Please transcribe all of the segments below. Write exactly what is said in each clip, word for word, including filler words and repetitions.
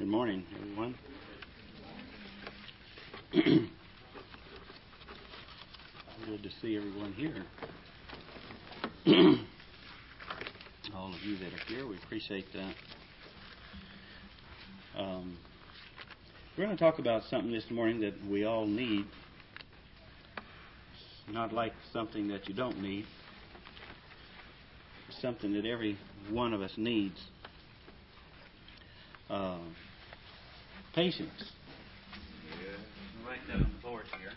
Good morning, everyone. Good to see everyone here. All of you that are here, we appreciate that. Um, we're going to talk about something this morning that we all need. It's not like something that you don't need. It's something that every one of us needs. Uh, patience. Yeah. I'll write that on the board here.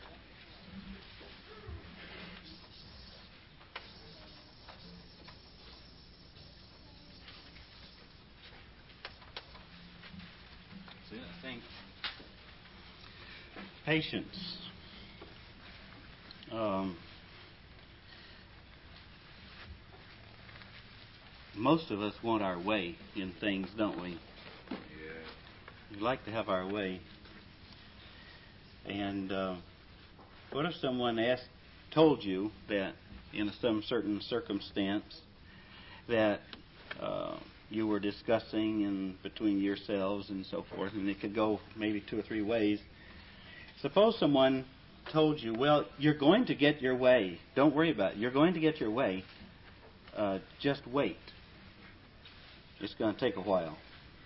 See, I think patience. Um, most of us want our way in things, don't we? We like to have our way. And uh, what if someone asked, told you that in some certain circumstance that uh, you were discussing in between yourselves and so forth, and it could go maybe two or three ways. Suppose someone told you, well, you're going to get your way. Don't worry about it. You're going to get your way. Uh, just wait. It's going to take a while.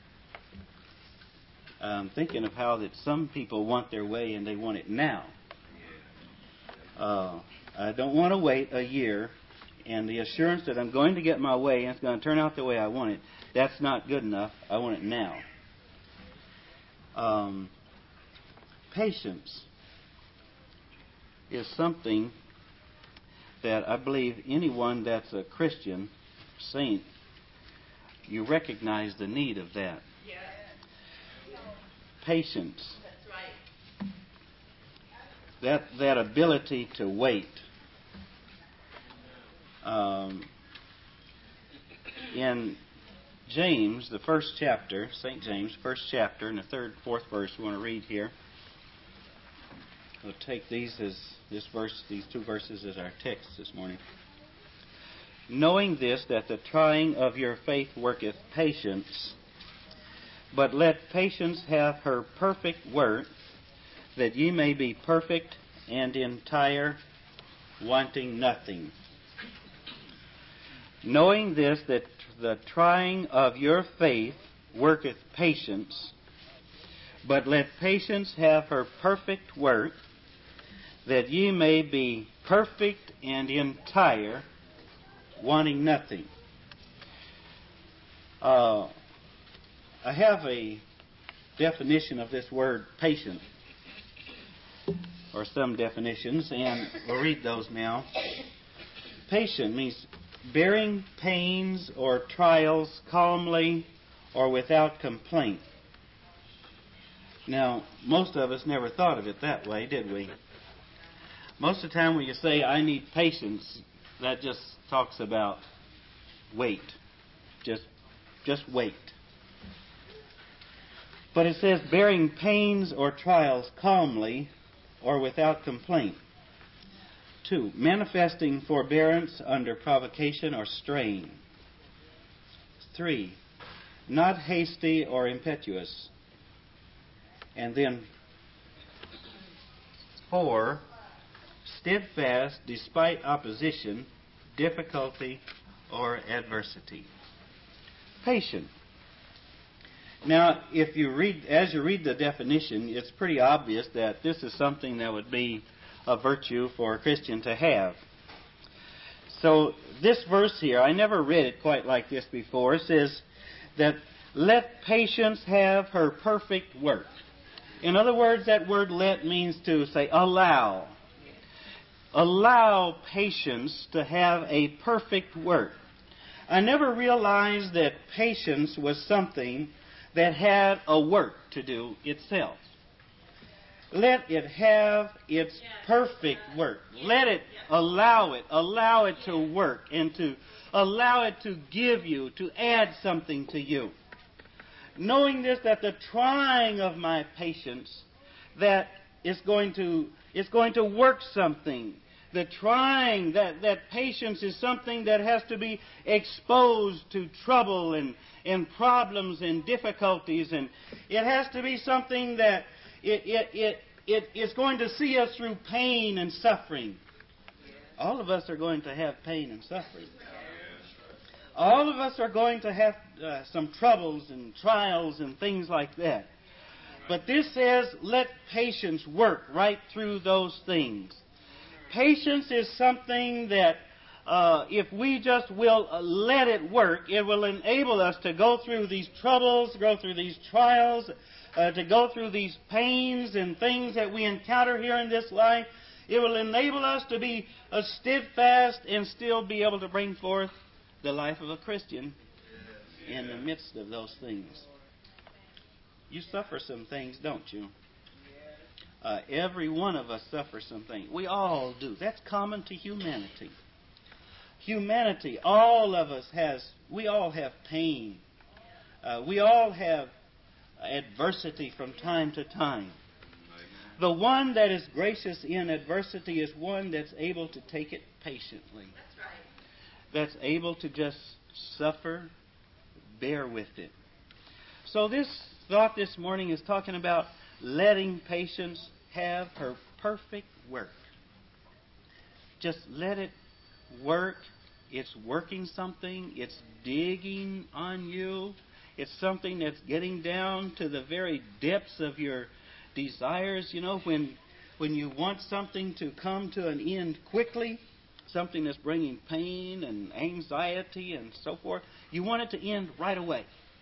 I'm thinking of how that some people want their way and they want it now. Uh, I don't want to wait a year and the assurance that I'm going to get my way and it's going to turn out the way I want it. That's not good enough. I want it now. Um, patience is something that I believe anyone that's a Christian saint, you recognize the need of that. Patience. That's right. That that ability to wait. Um, in James, the first chapter, Saint James, first chapter, in the third, fourth verse, we want to read here. We'll take these as this verse, these two verses as our text this morning. Knowing this, that the trying of your faith worketh patience. But let patience have her perfect work, that ye may be perfect and entire, wanting nothing. Knowing this, that the trying of your faith worketh patience, but let patience have her perfect work, that ye may be perfect and entire, wanting nothing. Uh... I have a definition of this word patient, or some definitions, and we'll read those now. Patient means bearing pains or trials calmly or without complaint. Now, most of us never thought of it that way, did we? Most of the time when you say, I need patience, that just talks about wait. Just, just wait. But it says, bearing pains or trials calmly or without complaint. Two, manifesting forbearance under provocation or strain. Three, not hasty or impetuous. And then four, steadfast despite opposition, difficulty, or adversity. Patient. Now, if you read, as you read the definition, it's pretty obvious that this is something that would be a virtue for a Christian to have. So, this verse here, I never read it quite like this before. It says that let patience have her perfect work. In other words, that word let means to say allow. Allow patience to have a perfect work. I never realized that patience was something that had a work to do itself. Let it have its perfect work. Let it allow it, allow it to work and to allow it to give you, to add something to you. Knowing this, that the trying of my patience, that is going to, is going to work something. the trying, that, that patience is something that has to be exposed to trouble and, and problems and difficulties. And it has to be something that it, it, it, it is going to see us through pain and suffering. All of us are going to have pain and suffering. All of us are going to have uh, some troubles and trials and things like that. But this says, let patience work right through those things. Patience is something that uh, if we just will uh, let it work, it will enable us to go through these troubles, go through these trials, uh, to go through these pains and things that we encounter here in this life. It will enable us to be uh, steadfast and still be able to bring forth the life of a Christian in the midst of those things. You suffer some things, don't you? Uh, every one of us suffers some things. We all do. That's common to humanity. Humanity, all of us has, we all have pain. Uh, we all have adversity from time to time. The one that is gracious in adversity is one that's able to take it patiently. That's able to just suffer, bear with it. So this thought this morning is talking about letting patience have her perfect work. Just let it work. It's working something. It's digging on you. It's something that's getting down to the very depths of your desires. You know, when when you want something to come to an end quickly, something that's bringing pain and anxiety and so forth, you want it to end right away.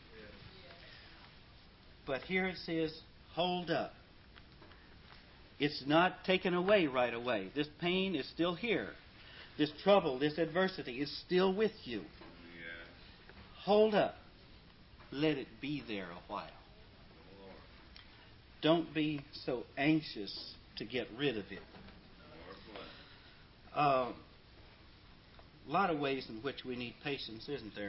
But here it says, hold up. It's not taken away right away. This pain is still here. This trouble, this adversity is still with you. Hold up. Let it be there a while. Don't be so anxious to get rid of it. Uh, a lot of ways in which we need patience, isn't there?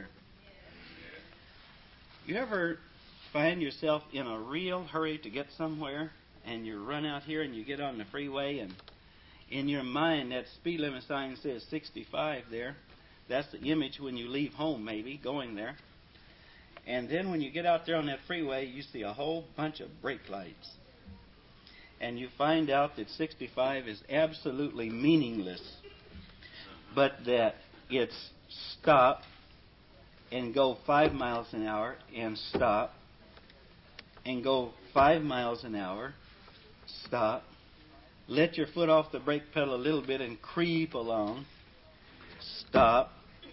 You ever find yourself in a real hurry to get somewhere, and you run out here and you get on the freeway, and in your mind that speed limit sign says sixty-five there. That's the image when you leave home, maybe, going there. And then when you get out there on that freeway, you see a whole bunch of brake lights. And you find out that sixty-five is absolutely meaningless, but that it's stop and go five miles an hour and stop and go five miles an hour, stop, let your foot off the brake pedal a little bit and creep along, stop.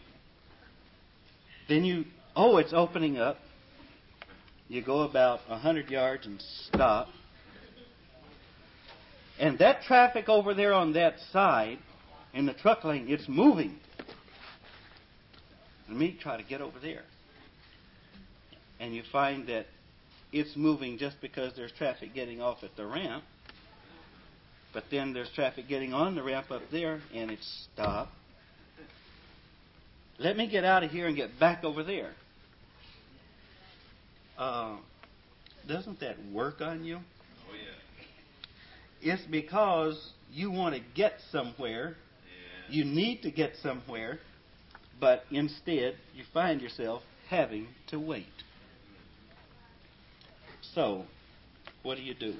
Then you, oh, it's opening up. You go about a hundred yards and stop. And that traffic over there on that side, in the truck lane, it's moving. And me try to get over there. And you find that it's moving just because there's traffic getting off at the ramp. But then there's traffic getting on the ramp up there, and it's stopped. Let me get out of here and get back over there. Uh, doesn't that work on you? Oh, yeah. It's because you want to get somewhere. Yeah. You need to get somewhere. But instead, you find yourself having to wait. So, what do you do?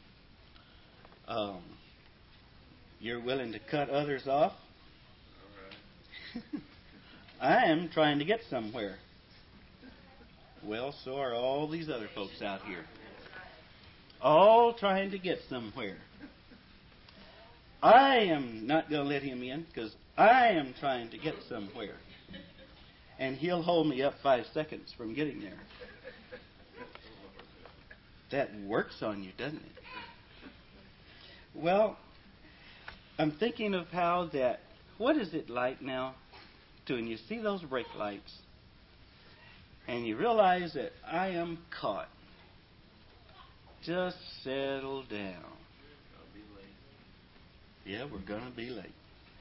Um, you're willing to cut others off? All right. I am trying to get somewhere. Well, so are all these other folks out here. All trying to get somewhere. I am not going to let him in because I am trying to get somewhere. And he'll hold me up five seconds from getting there. That works on you, doesn't it? Well, I'm thinking of how that, what is it like now to when you see those brake lights and you realize that I am caught. Just settle down. Yeah, we're going to be late.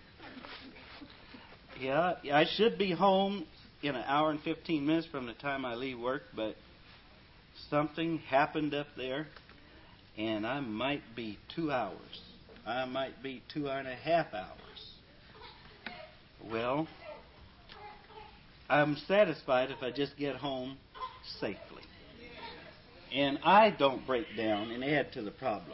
Yeah, I should be home in an hour and fifteen minutes from the time I leave work, but something happened up there, and I might be two hours I might be two and a half hours. Well, I'm satisfied if I just get home safely. And I don't break down and add to the problem.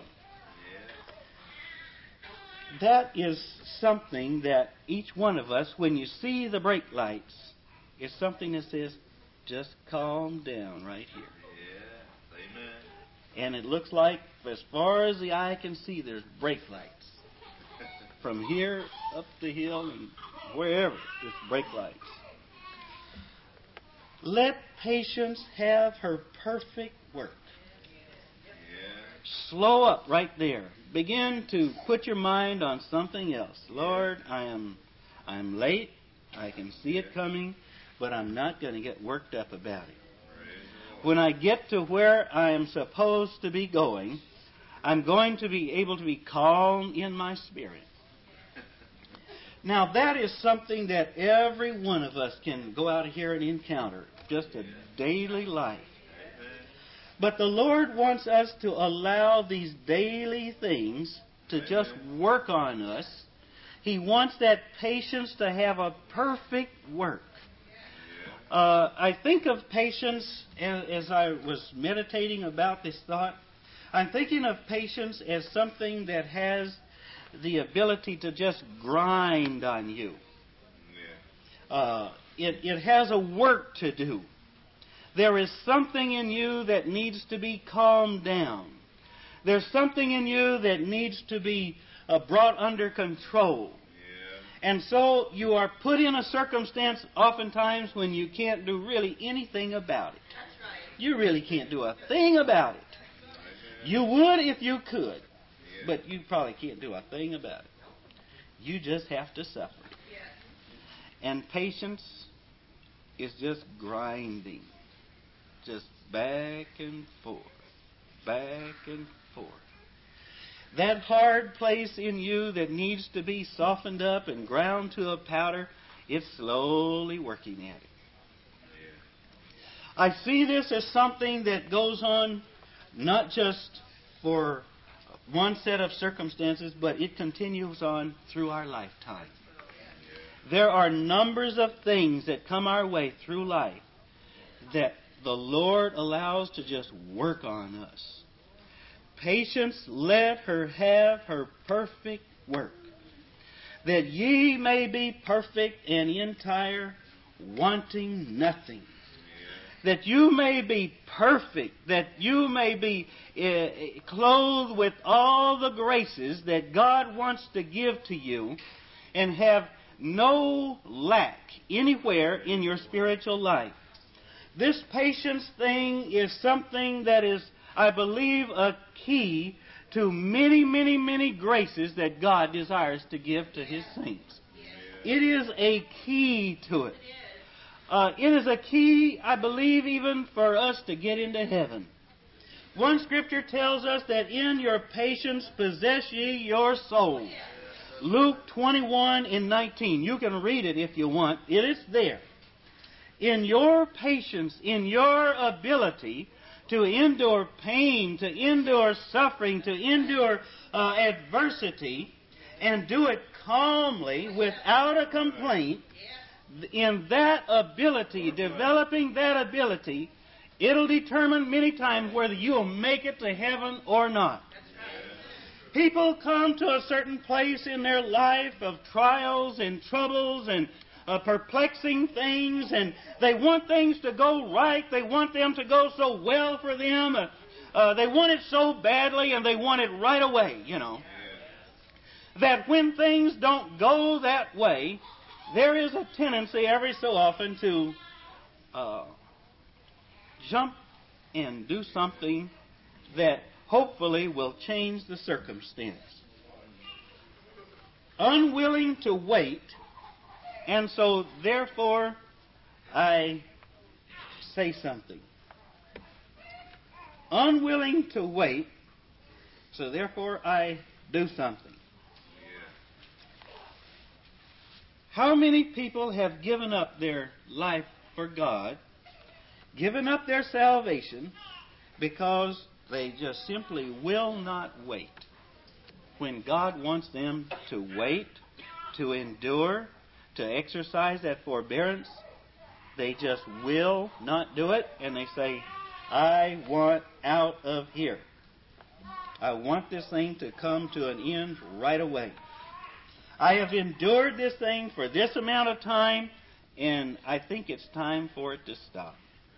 That is something that each one of us, when you see the brake lights, is something that says, just calm down right here. Yeah. Amen. And it looks like, as far as the eye can see, there's brake lights. From here up the hill and wherever, there's brake lights. Let patience have her perfect work. Yeah. Slow up right there. Begin to put your mind on something else. Lord, I am I'm late. I can see it coming, but I'm not going to get worked up about it. When I get to where I am supposed to be going, I'm going to be able to be calm in my spirit. Now, that is something that every one of us can go out here and encounter. Just a daily life. But the Lord wants us to allow these daily things to just work on us. He wants that patience to have a perfect work. Uh, I think of patience as, as I was meditating about this thought. I'm thinking of patience as something that has the ability to just grind on you. Uh, it, it has a work to do. There is something in you that needs to be calmed down. There's something in you that needs to be uh, brought under control. Yeah. And so you are put in a circumstance oftentimes when you can't do really anything about it. That's right. You really can't do a thing about it. You would if you could, but you probably can't do a thing about it. You just have to suffer. And patience is just grinding. Just back and forth, back and forth. That hard place in you that needs to be softened up and ground to a powder, it's slowly working at it. I see this as something that goes on not just for one set of circumstances, but it continues on through our lifetime. There are numbers of things that come our way through life that the Lord allows to just work on us. Patience, let her have her perfect work, that ye may be perfect and entire, wanting nothing. That you may be perfect, that you may be uh, clothed with all the graces that God wants to give to you, and have no lack anywhere in your spiritual life. This patience thing is something that is, I believe, a key to many, many, many graces that God desires to give to His saints. It is a key to it. Uh, it is a key, I believe, even for us to get into heaven. One scripture tells us that in your patience possess ye your soul. Luke twenty-one and nineteen. You can read it if you want. It is there. In your patience, in your ability to endure pain, to endure suffering, to endure uh, adversity, and do it calmly without a complaint, in that ability, developing that ability, it'll determine many times whether you'll make it to heaven or not. People come to a certain place in their life of trials and troubles and uh, perplexing things, and they want things to go right. They want them to go so well for them. Uh, uh, they want it so badly, and they want it right away, you know. That when things don't go that way, there is a tendency every so often to uh, jump and do something that hopefully will change the circumstance. Unwilling to wait, and so therefore I say something. Unwilling to wait, so therefore I do something. How many people have given up their life for God, given up their salvation, because they just simply will not wait? when God wants them to wait, to endure, to exercise that forbearance, they just will not do it, and they say, I want out of here. I want this thing to come to an end right away. I have endured this thing for this amount of time, and I think it's time for it to stop.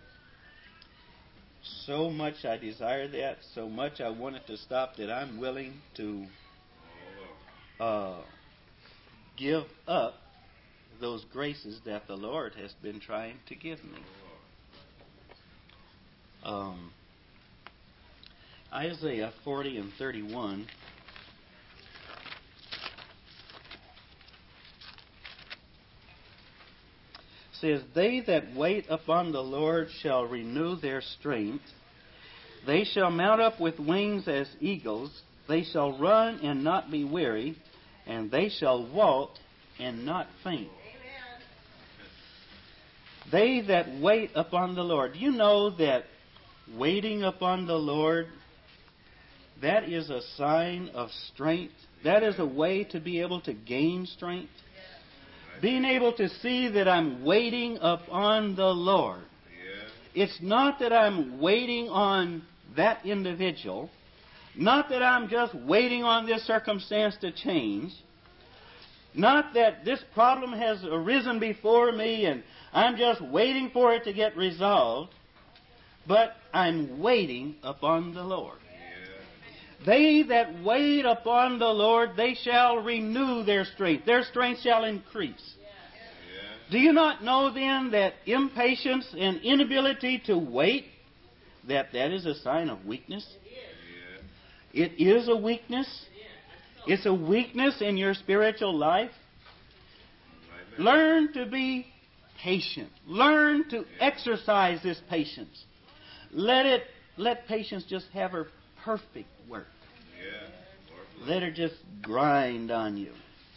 So much I desire that, so much I want it to stop, that I'm willing to uh, give up those graces that the Lord has been trying to give me. Um, Isaiah forty and thirty-one says, They that wait upon the Lord shall renew their strength. They shall mount up with wings as eagles. They shall run and not be weary, and they shall walk and not faint. They that wait upon the Lord. You know that waiting upon the Lord, that is a sign of strength. That is a way to be able to gain strength. Being able to see that I'm waiting upon the Lord. It's not that I'm waiting on that individual. Not that I'm just waiting on this circumstance to change. Not that this problem has arisen before me and I'm just waiting for it to get resolved. But I'm waiting upon the Lord. They that wait upon the Lord, they shall renew their strength. Their strength shall increase. Yeah. Do you not know then that impatience and inability to wait, that that is a sign of weakness? Yeah. It is a weakness. It's a weakness in your spiritual life. Amen. Learn to be patient. Learn to exercise this patience. Let it, let patience just have her perfect work. Yeah. Let her just grind on you.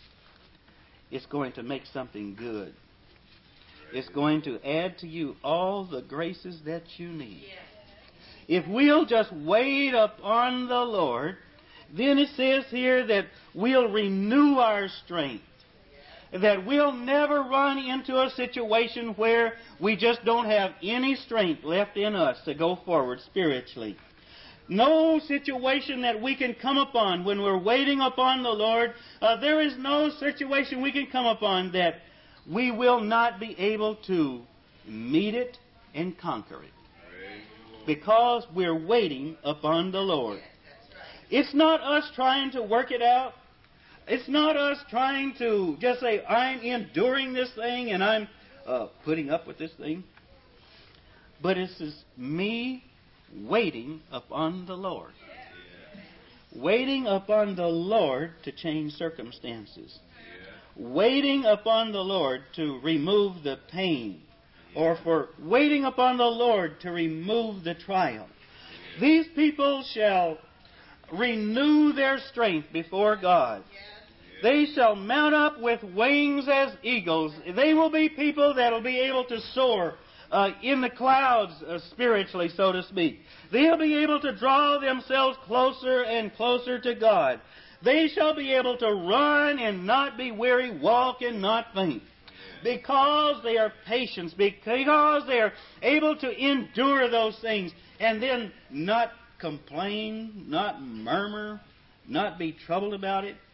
It's going to make something good. It's going to add to you all the graces that you need. If we'll just wait upon the Lord, then it says here that we'll renew our strength. That we'll never run into a situation where we just don't have any strength left in us to go forward spiritually. No situation that we can come upon when we're waiting upon the Lord, uh, there is no situation we can come upon that we will not be able to meet it and conquer it. Because we're waiting upon the Lord. It's not us trying to work it out. It's not us trying to just say, I'm enduring this thing and I'm uh, putting up with this thing. But it's just me waiting upon the Lord. Yeah. Waiting upon the Lord to change circumstances. Yeah. Waiting upon the Lord to remove the pain. Yeah. Or for waiting upon the Lord to remove the trial. Yeah. These people shall renew their strength before God. Yeah. They shall mount up with wings as eagles. They will be people that will be able to soar Uh, in the clouds, uh, spiritually, so to speak. They'll be able to draw themselves closer and closer to God. They shall be able to run and not be weary, walk and not faint. Because they are patient, because they are able to endure those things, and then not complain, not murmur, not be troubled about it,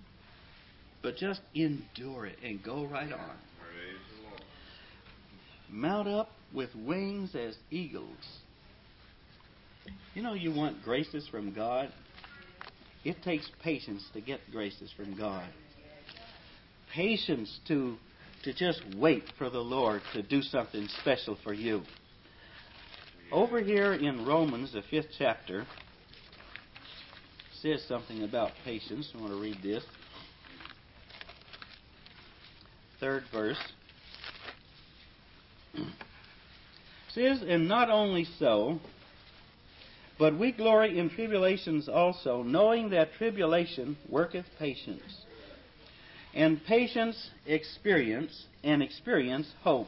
but just endure it and go right on. Mount up with wings as eagles. You know, you want graces from God. It takes patience to get graces from God. Patience to, to just wait for the Lord to do something special for you. Over here in Romans, the fifth chapter, says something about patience. I want to read this. Third verse. Says, and not only so, but we glory in tribulations also, knowing that tribulation worketh patience. And patience experience, and experience hope.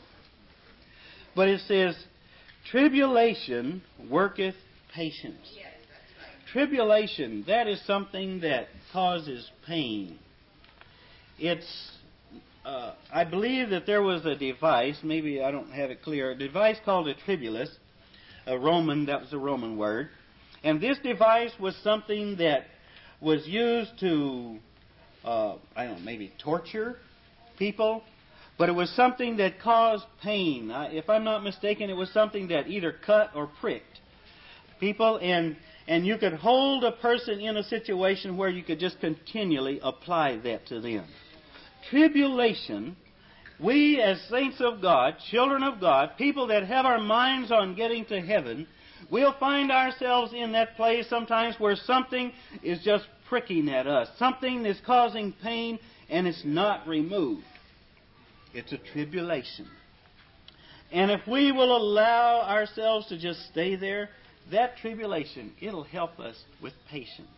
But it says, tribulation worketh patience. tribulation, that is something that causes pain. It's, uh, I believe that there was a device, maybe I don't have it clear, a device called a tribulus, a Roman, that was a Roman word. And this device was something that was used to, uh, I don't know, maybe torture people. But it was something that caused pain. Uh, if I'm not mistaken, it was something that either cut or pricked people. And, and you could hold a person in a situation where you could just continually apply that to them. Tribulation, we as saints of God, children of God, people that have our minds on getting to heaven, we'll find ourselves in that place sometimes where something is just pricking at us. Something is causing pain and it's not removed. It's a tribulation. And if we will allow ourselves to just stay there, that tribulation, it'll help us with patience.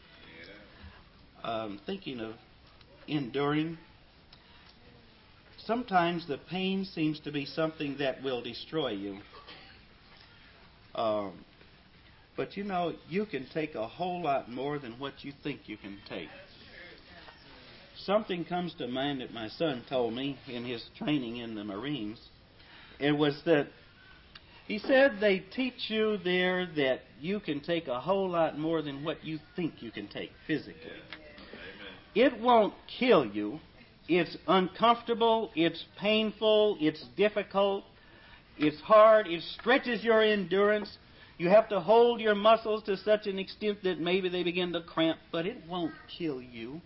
Um, thinking of enduring, sometimes the pain seems to be something that will destroy you. Um, but you know, you can take a whole lot more than what you think you can take. Something comes to mind that my son told me in his training in the Marines. It was that he said they teach you there that you can take a whole lot more than what you think you can take physically. Yeah. It won't kill you. It's uncomfortable. It's painful. It's difficult. It's hard. It stretches your endurance. You have to hold your muscles to such an extent that maybe they begin to cramp, but it won't kill you.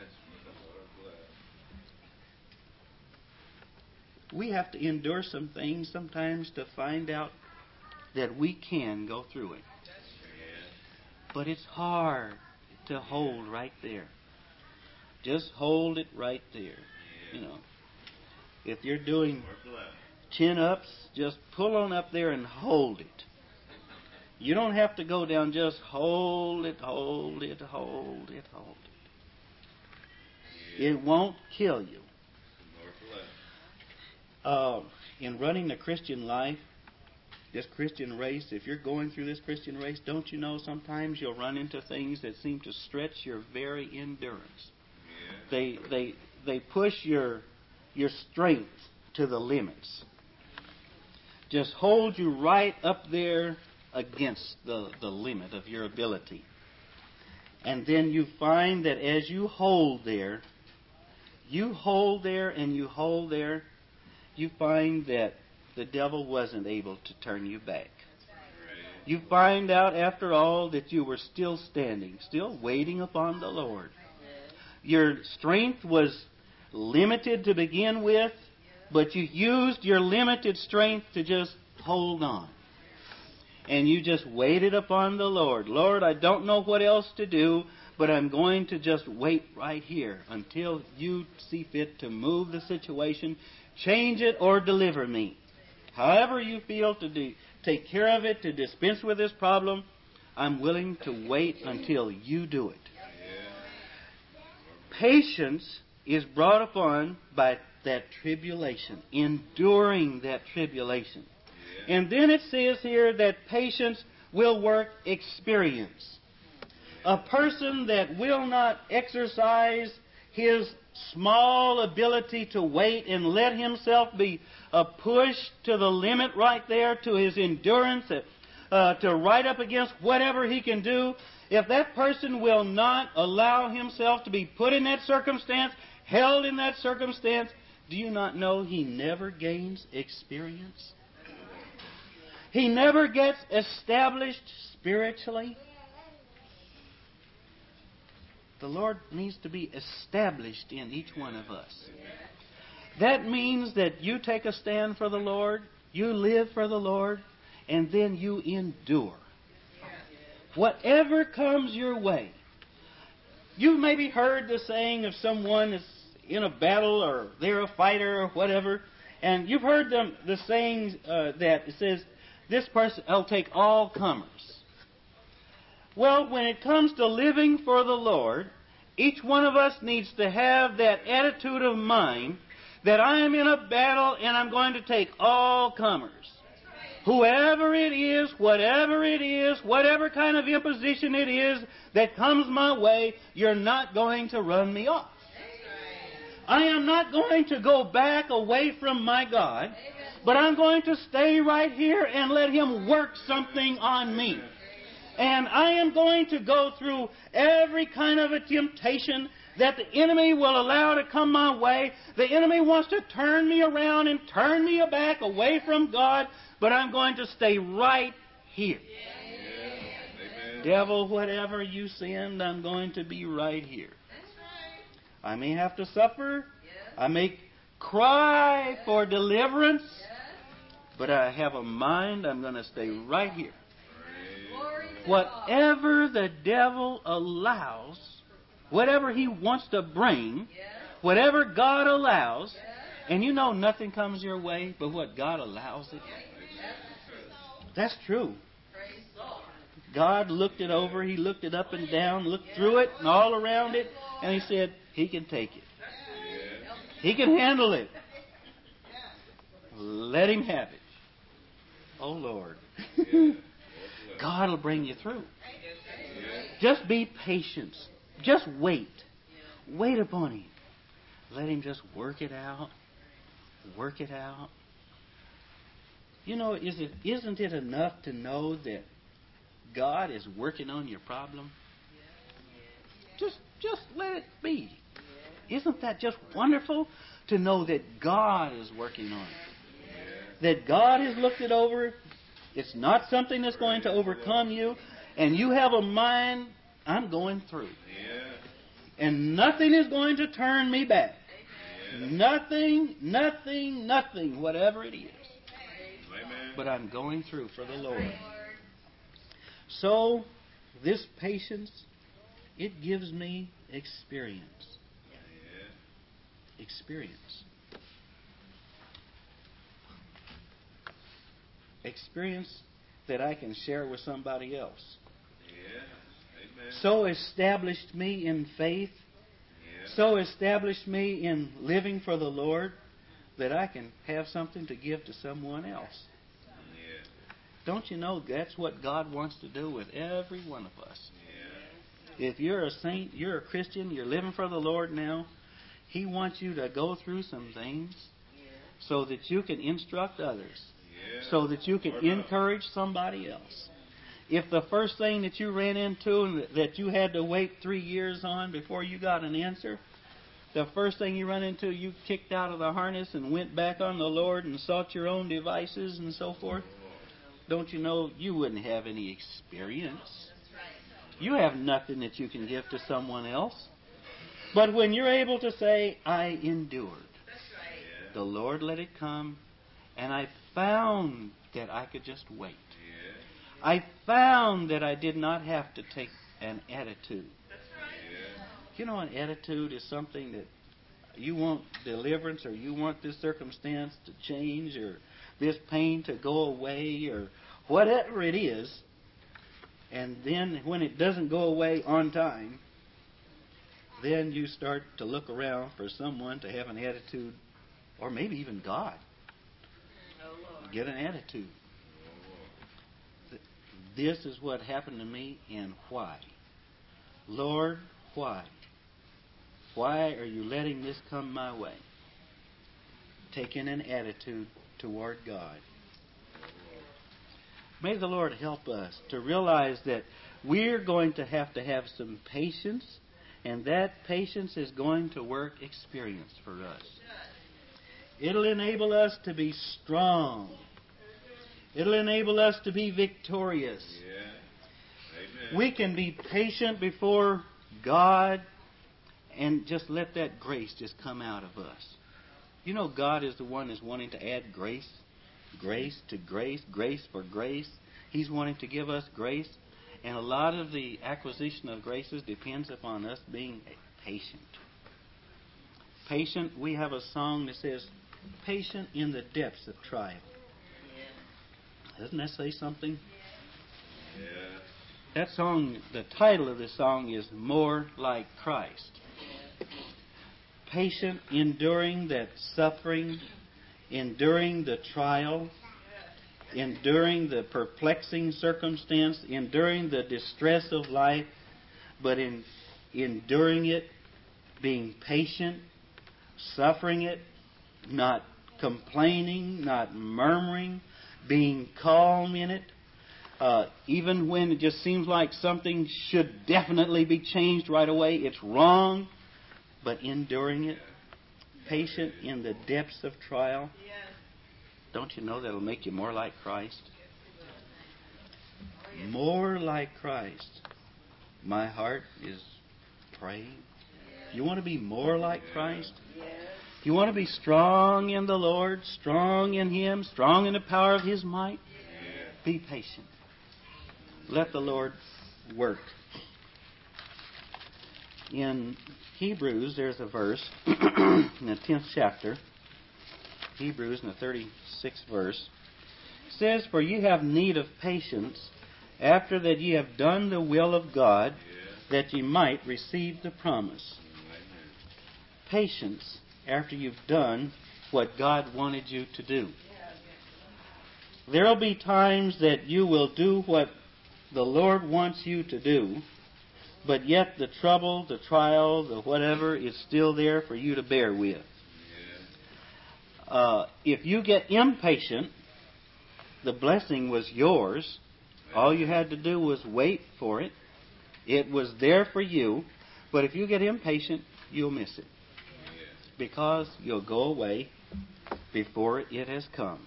We have to endure some things sometimes to find out that we can go through it. But it's hard to hold right there. Just hold it right there. You know, if you're doing chin-ups, just pull on up there and hold it. You don't have to go down. Just hold it, hold it, hold it, hold it. It won't kill you. Uh, in running the Christian life, this Christian race, if you're going through this Christian race, don't you know sometimes you'll run into things that seem to stretch your very endurance. Yeah. They they they push your your strength to the limits. Just hold you right up there against the, the limit of your ability. And then you find that as you hold there, you hold there and you hold there, you find that the devil wasn't able to turn you back. You find out, after all, that you were still standing, still waiting upon the Lord. Your strength was limited to begin with, but you used your limited strength to just hold on. And you just waited upon the Lord. Lord, I don't know what else to do, but I'm going to just wait right here until you see fit to move the situation, change it, or deliver me. However you feel to do, take care of it, to dispense with this problem, I'm willing to wait until you do it. Patience is brought upon by that tribulation, enduring that tribulation. And then it says here that patience will work experience. A person that will not exercise his small ability to wait and let himself be uh, pushed to the limit right there, to his endurance, uh, to right up against whatever he can do, if that person will not allow himself to be put in that circumstance, held in that circumstance, do you not know he never gains experience? He never gets established spiritually. The Lord needs to be established in each one of us. That means that you take a stand for the Lord, you live for the Lord, and then you endure. Whatever comes your way. You've maybe heard the saying of someone that's in a battle or they're a fighter or whatever, and you've heard them the saying uh, that it says, this person will take all comers. Well, when it comes to living for the Lord, each one of us needs to have that attitude of mind that I am in a battle and I'm going to take all comers. Whoever it is, whatever it is, whatever kind of imposition it is that comes my way, you're not going to run me off. I am not going to go back away from my God, but I'm going to stay right here and let Him work something on me. And I am going to go through every kind of a temptation that the enemy will allow to come my way. The enemy wants to turn me around and turn me back away from God, but I'm going to stay right here. Yeah. Devil, whatever you send, I'm going to be right here. I may have to suffer. I may cry for deliverance, but I have a mind. I'm going to stay right here. Whatever the devil allows, whatever he wants to bring, whatever God allows, and you know nothing comes your way but what God allows it. That's true. God looked it over. He looked it up and down, looked through it and all around it, and He said, He can take it. He can handle it. Let Him have it. Oh, Lord. God will bring you through. Just be patient. Just wait. Wait upon Him. Let Him just work it out. Work it out. You know, is it, isn't it enough to know that God is working on your problem? Just, just let it be. Isn't that just wonderful to know that God is working on it? That God has looked it over. It's not something that's going to overcome you. And you have a mind, I'm going through. And nothing is going to turn me back. Nothing, nothing, nothing, whatever it is. But I'm going through for the Lord. So, this patience, it gives me experience. Experience. Experience that I can share with somebody else. Yeah. So established me in faith. Yeah. So established me in living for the Lord that I can have something to give to someone else. Yeah. Don't you know that's what God wants to do with every one of us? Yeah. If you're a saint, you're a Christian, you're living for the Lord now, He wants you to go through some things so that you can instruct others. So that you can encourage somebody else. If the first thing that you ran into and that you had to wait three years on before you got an answer, the first thing you run into, you kicked out of the harness and went back on the Lord and sought your own devices and so forth, don't you know you wouldn't have any experience? You have nothing that you can give to someone else. But when you're able to say, I endured, the Lord let it come, and I found that I could just wait. Yeah. I found that I did not have to take an attitude. That's right. Yeah. You know, an attitude is something that you want deliverance, or you want this circumstance to change, or this pain to go away, or whatever it is. And then when it doesn't go away on time, then you start to look around for someone to have an attitude, or maybe even God. Get an attitude. This is what happened to me, and why? Lord, why? Why are you letting this come my way? Taking an attitude toward God. May the Lord help us to realize that we're going to have to have some patience, and that patience is going to work experience for us. It'll enable us to be strong. It'll enable us to be victorious. Yeah. Amen. We can be patient before God and just let that grace just come out of us. You know, God is the one that's wanting to add grace. Grace to grace. Grace for grace. He's wanting to give us grace. And a lot of the acquisition of graces depends upon us being patient. Patient, we have a song that says, patient in the depths of trial. Yeah. Doesn't that say something? Yeah. That song, the title of the song is More Like Christ. Patient, enduring that suffering, enduring the trial, enduring the perplexing circumstance, enduring the distress of life, but in enduring it, being patient, suffering it, not complaining, not murmuring, being calm in it, uh, even when it just seems like something should definitely be changed right away, it's wrong, but enduring it, patient in the depths of trial. Don't you know that'll make you more like Christ? More like Christ. My heart is praying. You want to be more like Christ? You want to be strong in the Lord, strong in Him, strong in the power of His might? Be patient. Let the Lord work. In Hebrews, there's a verse in the tenth chapter, Hebrews in the thirty-sixth verse. It says, "For you have need of patience, after that ye have done the will of God, that ye might receive the promise." Patience after you've done what God wanted you to do. There will be times that you will do what the Lord wants you to do, but yet the trouble, the trial, the whatever is still there for you to bear with. Uh, if you get impatient, the blessing was yours. All you had to do was wait for it. It was there for you. But if you get impatient, you'll miss it, because you'll go away before it has come.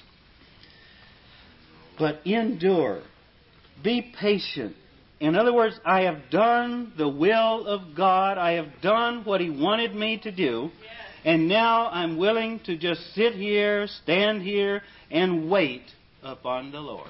But endure. Be patient. In other words, I have done the will of God. I have done what He wanted me to do. And now I'm willing to just sit here, stand here, and wait upon the Lord.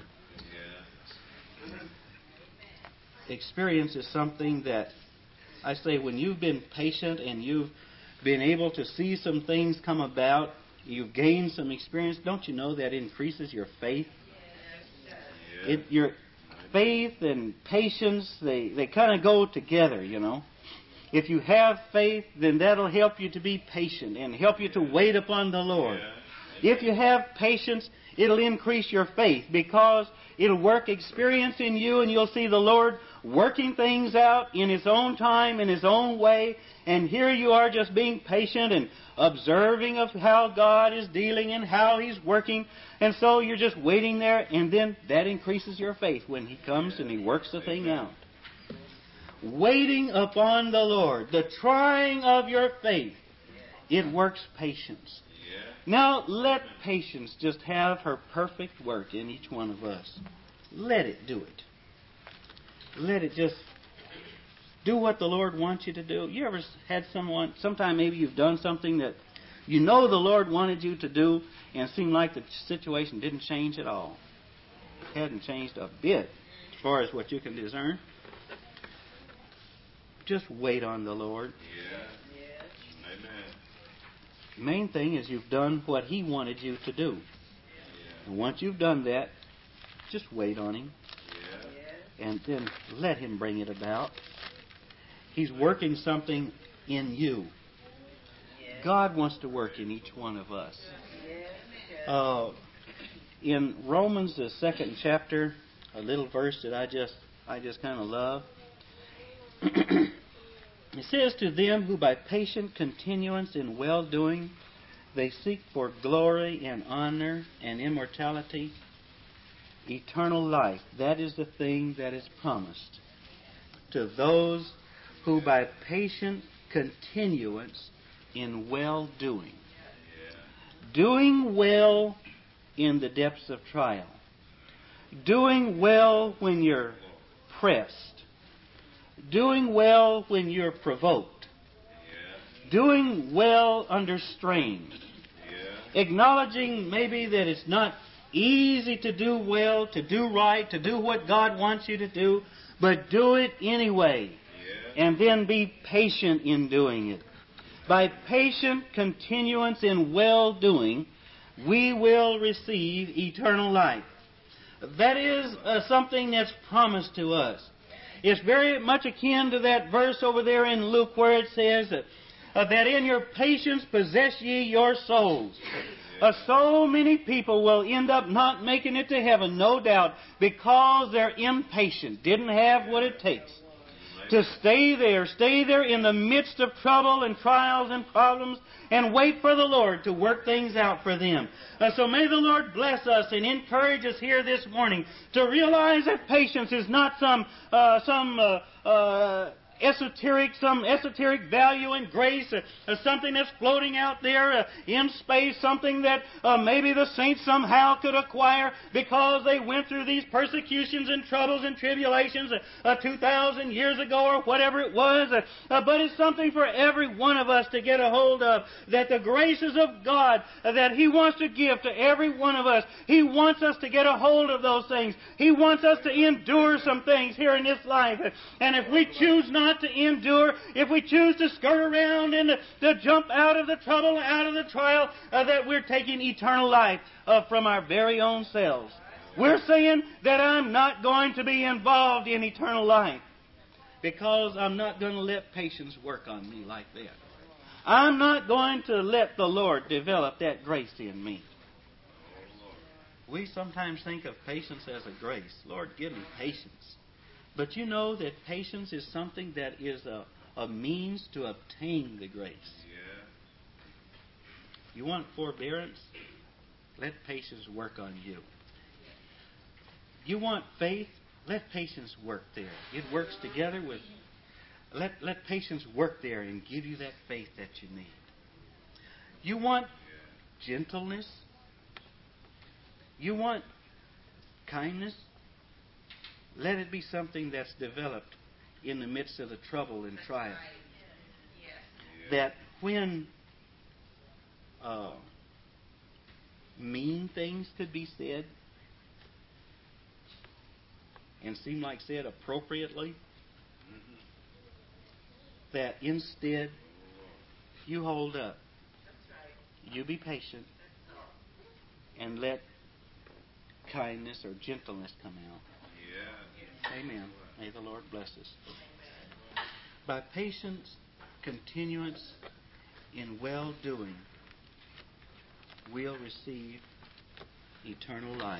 Experience is something that, I say, when you've been patient and you've been able to see some things come about, you've gained some experience, don't you know that increases your faith? It, your faith and patience, they, they kind of go together, you know. If you have faith, then that'll help you to be patient and help you to wait upon the Lord. If you have patience, it'll increase your faith, because it'll work experience in you, and you'll see the Lord working things out in His own time, in His own way. And here you are just being patient and observing of how God is dealing and how He's working. And so you're just waiting there, and then that increases your faith when He comes and He works the thing out. Waiting upon the Lord, the trying of your faith, it works patience. Now let patience just have her perfect work in each one of us. Let it do it. Let it just do what the Lord wants you to do. You ever had someone, sometime maybe you've done something that you know the Lord wanted you to do, and it seemed like the situation didn't change at all. It hadn't changed a bit as far as what you can discern. Just wait on the Lord. Yeah. Amen. The main thing is you've done what He wanted you to do. Yeah. And once you've done that, just wait on Him. Yeah. And then let Him bring it about. He's working something in you. Yeah. God wants to work in each one of us. Yeah. Uh, in Romans, the second chapter, a little verse that I just I just kind of love. It says, "To them who by patient continuance in well-doing, they seek for glory and honor and immortality, eternal life, that is the thing that is promised to those who by patient continuance in well-doing." Doing well in the depths of trial. Doing well when you're pressed. Doing well when you're provoked. Yeah. Doing well under strain. Yeah. Acknowledging maybe that it's not easy to do well, to do right, to do what God wants you to do, but do it anyway. Yeah. And then be patient in doing it. By patient continuance in well-doing, we will receive eternal life. That is uh, something that's promised to us. It's very much akin to that verse over there in Luke where it says that, uh, that in your patience possess ye your souls. Uh, so many people will end up not making it to heaven, no doubt, because they're impatient, didn't have what it takes to stay there, stay there in the midst of trouble and trials and problems and wait for the Lord to work things out for them. Uh, so may the Lord bless us and encourage us here this morning to realize that patience is not some uh, some uh, uh, esoteric, some esoteric value and grace, uh, uh, something that's floating out there uh, in space, something that uh, maybe the saints somehow could acquire because they went through these persecutions and troubles and tribulations uh, uh, two thousand years ago or whatever it was. Uh, uh, but it's something for every one of us to get a hold of, that the graces of God uh, that He wants to give to every one of us, He wants us to get a hold of those things. He wants us to endure some things here in this life. And if we choose not to endure, if we choose to skirt around and to, to jump out of the trouble, out of the trial, uh, that we're taking eternal life uh, from our very own selves. We're saying that I'm not going to be involved in eternal life because I'm not going to let patience work on me like that. I'm not going to let the Lord develop that grace in me. We sometimes think of patience as a grace. Lord, give me patience. But you know that patience is something that is a, a means to obtain the grace. Yeah. You want forbearance? Let patience work on you. You want faith? Let patience work there. It works together with... Let, let patience work there and give you that faith that you need. You want gentleness? You want kindness? Let it be something that's developed in the midst of the trouble and trial. That when uh, mean things could be said and seem like said appropriately, that instead you hold up, you be patient, and let kindness or gentleness come out. Amen. May the Lord bless us. By patience, continuance in well-doing, we'll receive eternal life.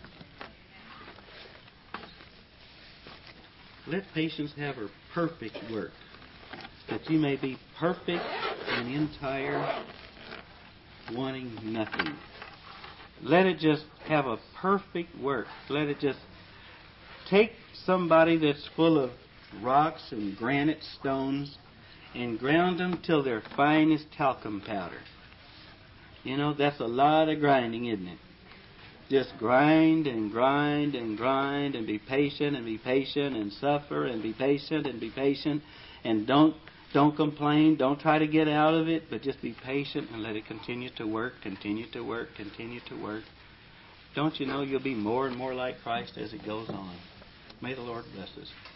Let patience have her perfect work, that you may be perfect and entire, wanting nothing. Let it just have a perfect work. Let it just take somebody that's full of rocks and granite stones and ground them till they're fine as talcum powder. You know, that's a lot of grinding, isn't it? Just grind and grind and grind and be patient and be patient and suffer and be patient and be patient and don't don't complain. Don't try to get out of it, but just be patient and let it continue to work, continue to work, continue to work. Don't you know you'll be more and more like Christ as it goes on? May the Lord bless us.